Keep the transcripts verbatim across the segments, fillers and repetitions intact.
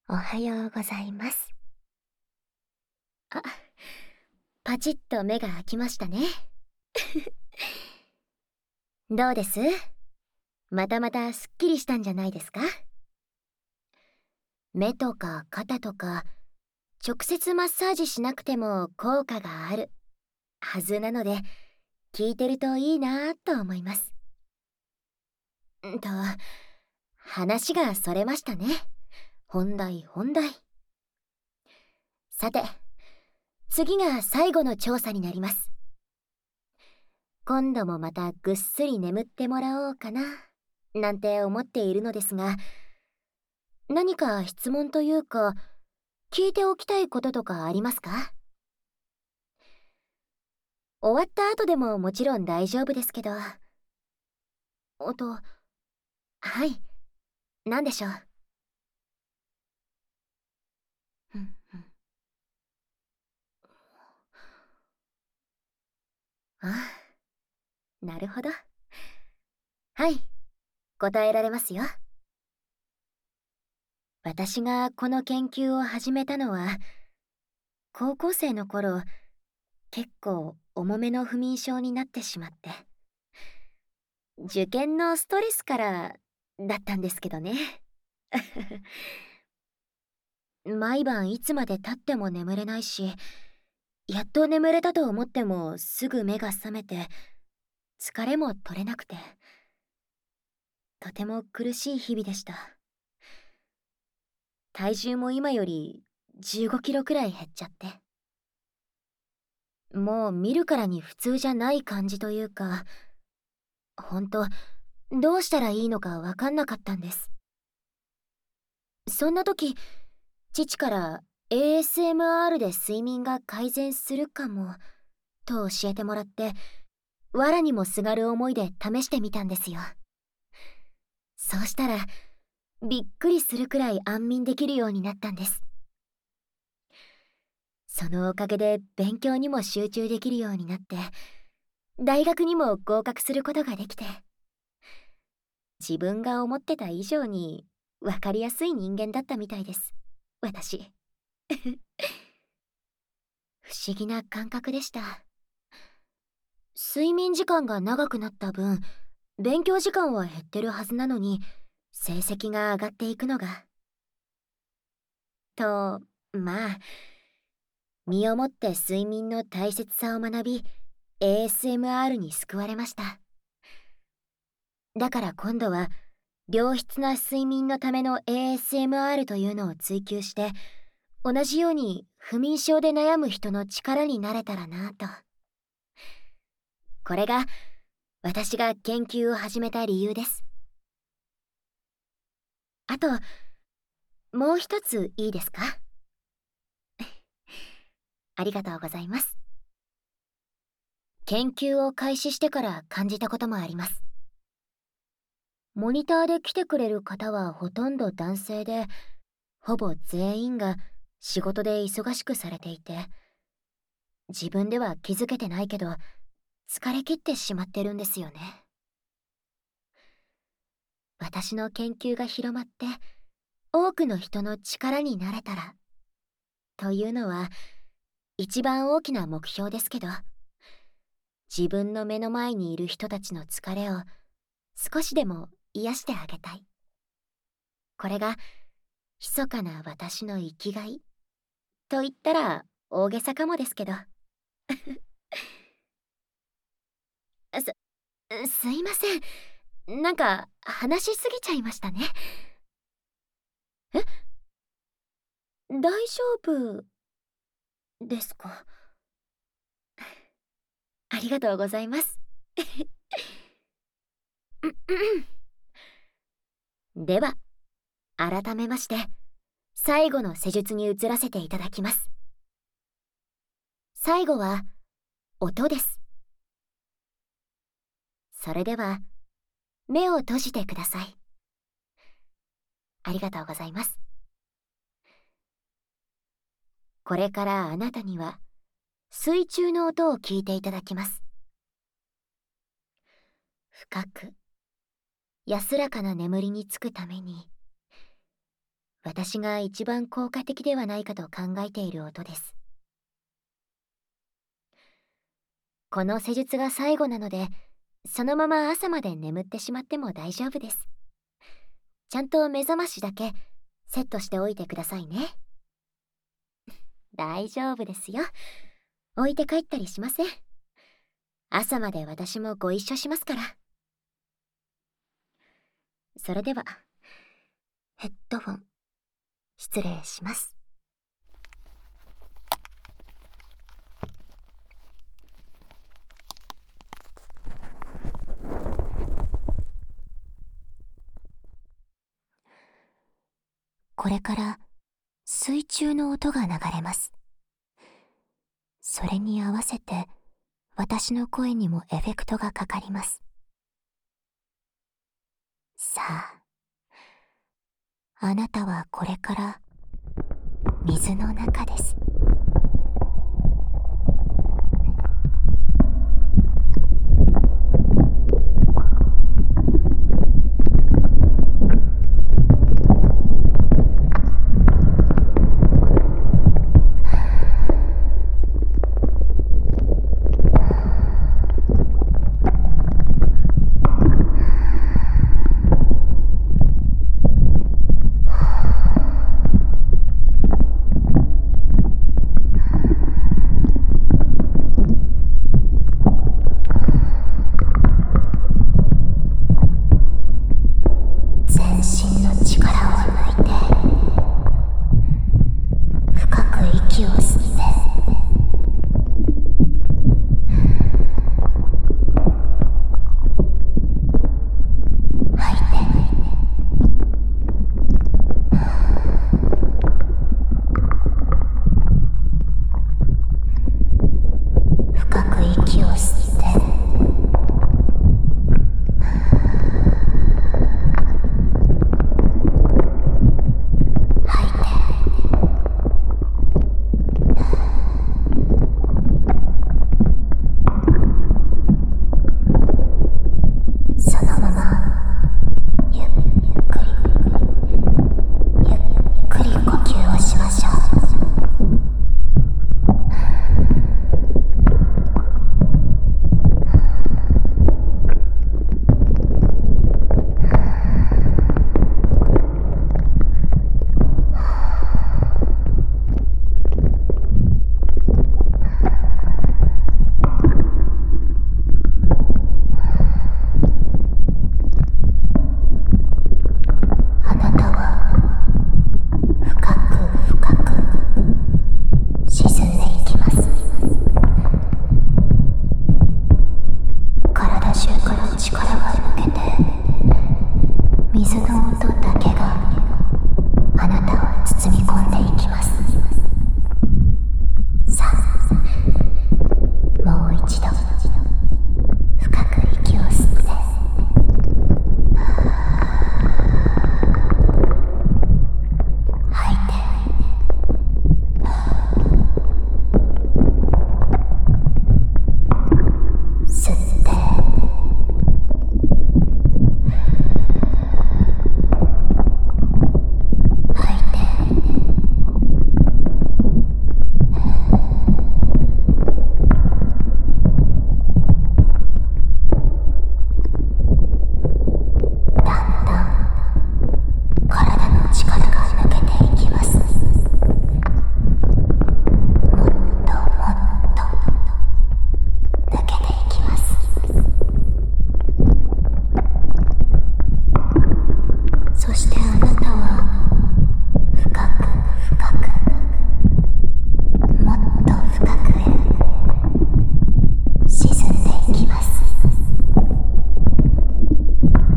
おはようございます。あ、パチッと目が開きましたね。どうです？またまたすっきりしたんじゃないですか？目とか肩とか、直接マッサージしなくても効果があるはずなので、聞いてるといいなぁと思います。んと、話がそれましたね。本題本題。さて、次が最後の調査になります。今度もまたぐっすり眠ってもらおうかな、なんて思っているのですが、何か質問というか、聞いておきたいこととかありますか？終わった後でももちろん大丈夫ですけど。おと、はい、何でしょう？うんうん。ああ、なるほど。はい、答えられますよ。私がこの研究を始めたのは、高校生の頃、結構重めの不眠症になってしまって。受験のストレスからだったんですけどね。毎晩いつまで経っても眠れないし、やっと眠れたと思ってもすぐ目が覚めて、疲れも取れなくて、とても苦しい日々でした。体重も今よりじゅうごキロくらい減っちゃって。もう見るからに普通じゃない感じというか、ほんと、どうしたらいいのかわかんなかったんです。そんな時、父から エーエスエムアール で睡眠が改善するかも、と教えてもらって、藁にもすがる思いで試してみたんですよ。そうしたら、びっくりするくらい安眠できるようになったんです。そのおかげで勉強にも集中できるようになって、大学にも合格することができて、自分が思ってた以上に分かりやすい人間だったみたいです、私。不思議な感覚でした。睡眠時間が長くなった分、勉強時間は減ってるはずなのに、成績が上がっていくのが。と、まあ、身をもって睡眠の大切さを学び、エーエスエムアール に救われました。だから今度は、良質な睡眠のための エーエスエムアール というのを追求して、同じように不眠症で悩む人の力になれたらなぁと。これが、私が研究を始めた理由です。あと、もう一ついいですか？ありがとうございます。研究を開始してから感じたこともあります。モニターで来てくれる方はほとんど男性で、ほぼ全員が仕事で忙しくされていて、自分では気づけてないけど、疲れ切ってしまってるんですよね。私の研究が広まって、多くの人の力になれたら、というのは、一番大きな目標ですけど、自分の目の前にいる人たちの疲れを少しでも癒してあげたい。これが、密かな私の生きがい。と言ったら大げさかもですけど。す、すいません。なんか、話しすぎちゃいましたね。え？大丈夫ですか？ありがとうございます。では、改めまして、最後の施術に移らせていただきます。最後は、音です。それでは、目を閉じてください。ありがとうございます。これからあなたには、水中の音を聞いていただきます。深く、安らかな眠りにつくために、 私が一番効果的ではないかと考えている音です。この施術が最後なので、そのまま朝まで眠ってしまっても大丈夫です。ちゃんと目覚ましだけセットしておいてくださいね。大丈夫ですよ。置いて帰ったりしません。朝まで私もご一緒しますから。それでは、ヘッドフォン、失礼します。これから水中の音が流れます。それに合わせて私の声にもエフェクトがかかります。さあ、あなたはこれから水の中です。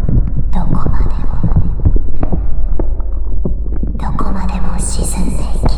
沈んでいき